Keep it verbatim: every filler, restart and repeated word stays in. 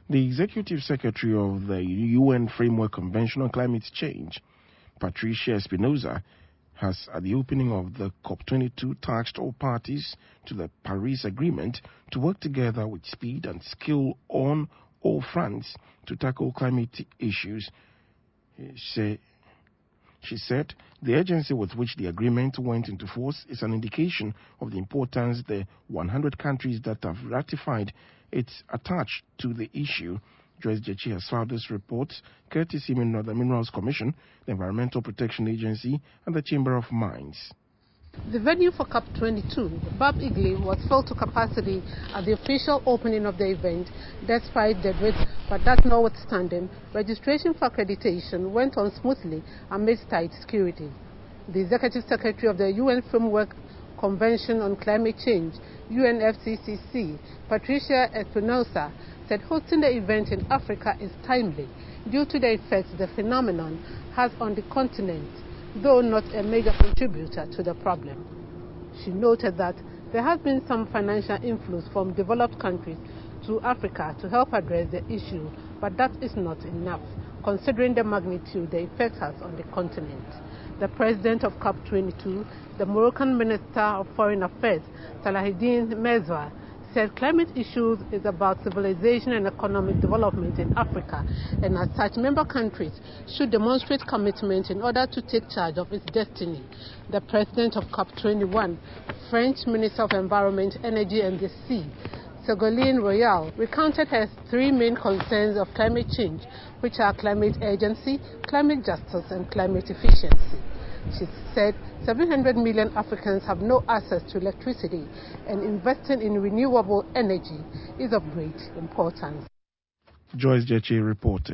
The Executive Secretary of the U N Framework Convention on Climate Change, Patricia Espinosa, has at the opening of the COP twenty-two tasked all parties to the Paris Agreement to work together with speed and skill on all fronts to tackle climate issues. She, she said the urgency with which the agreement went into force is an indication of the importance the one hundred countries that have ratified it attach to the issue. Joyce Jechi has filed this report courtesy of the Minerals Commission, the Environmental Protection Agency, and the Chamber of Mines. The venue for COP twenty-two, Bob Igley, was filled to capacity at the official opening of the event, despite the wait, but that notwithstanding, registration for accreditation went on smoothly amidst tight security. The Executive Secretary of the U N Framework Convention on Climate Change, U N F C C C, Patricia Espinosa, said hosting the event in Africa is timely due to the effects the phenomenon has on the continent, though not a major contributor to the problem. She noted that there has been some financial influence from developed countries to Africa to help address the issue, but that is not enough, considering the magnitude the effect has on the continent. The president of COP twenty-two, the Moroccan Minister of Foreign Affairs, Salahuddin Mezwa, said climate issues is about civilization and economic development in Africa, and as such, member countries should demonstrate commitment in order to take charge of its destiny. The president of COP twenty-one, French Minister of Environment, Energy and the Sea, Ségolène Royal, recounted her three main concerns of climate change, which are climate urgency, climate justice, and climate efficiency. She said seven hundred million Africans have no access to electricity, and investing in renewable energy is of great importance. Joyce Jechi reported.